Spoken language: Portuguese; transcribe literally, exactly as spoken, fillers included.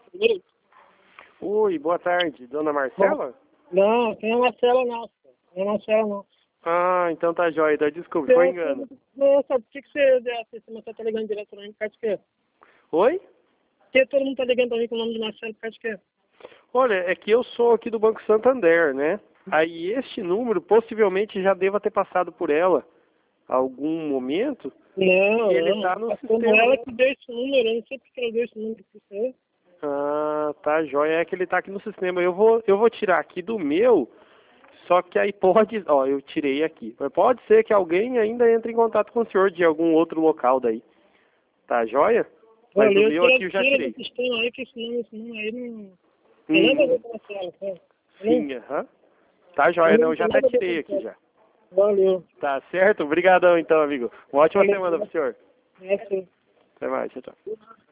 Oi, boa tarde, dona Marcela? Não, não é Marcela não. Não é Marcela não. Ah, então tá jóia, tá, desculpa, foi engano. Não, sabe por que que você você tá ligando direto pra mim? Por causa de quê? Oi? Porque todo mundo tá ligando pra mim com o nome de Marcelo, por causa de quê? Olha, é que eu sou aqui do Banco Santander, né? Aí este número possivelmente já deva ter passado por ela algum momento. Não, E ele não. tá no É como sistema. ela que deu esse número, eu não sei porque ela deu esse número pra você. Ah, tá jóia, é que ele tá aqui no sistema. Eu vou, eu vou tirar aqui do meu, só que aí pode, ó, eu tirei aqui. Mas pode ser que alguém ainda entre em contato com o senhor de algum outro local daí. Tá jóia? Mas do Valeu, meu tira, aqui eu já tira do tirei. sistema aí, que esse nome, esse nome aí não tem nada a ver Uhum. com Marcelo, tá? Sim, aham. Tá jóia, não, eu já até tirei aqui já. Valeu. Tá certo? Obrigadão então, amigo. Uma ótima Valeu. semana pro senhor. É, sim. Até mais, tchau, tchau.